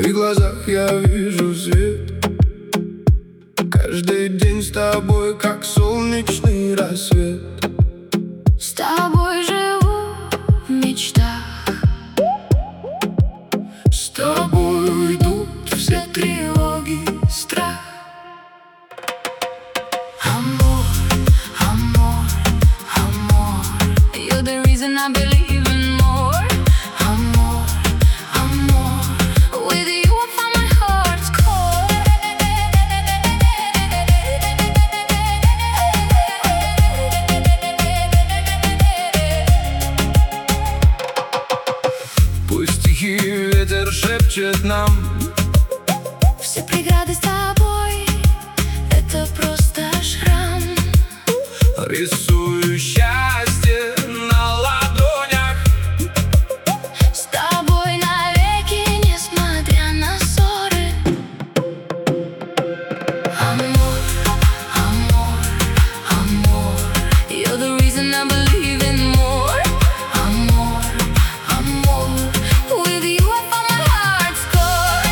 твоих глазах я вижу свет. Каждый день с тобой, как солнечный рассвет. С тобой живу в мечтах, с тобой уйдут все тревоги, страх. Amor, amor, amor, you're the reason I believe in more. Amor, amor, with you I find my heart's core. Пусть тихий ветер шепчет нам: все преграды с тобой — это просто шрам. рисую счастье на ладонях. С тобой навеки, несмотря на ссоры. Amor, amor, amor, you're the reason I believe in more. Amor, amor, with you I find my heart's core.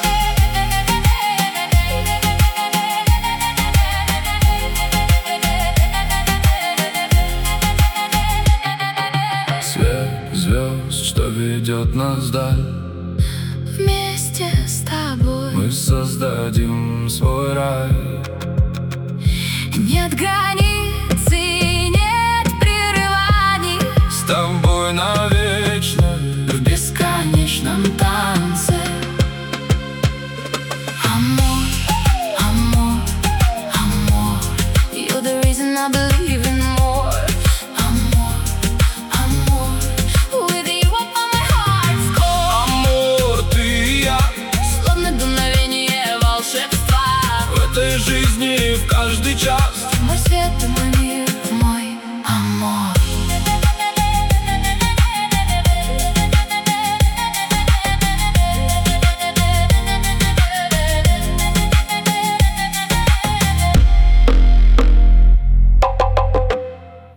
Свет звезд, что ведет нас вдаль, Вместе с тобой мы создадим свой рай. нет границ и нет прерываний. С тобой навечно В бесконечном танце. Amor, amor, amor, you're the reason I believe in more. Amor, amor, with you I find my heart's core. Амор, ты и я, Словно дуновение волшебства. в этой жизни в каждый час.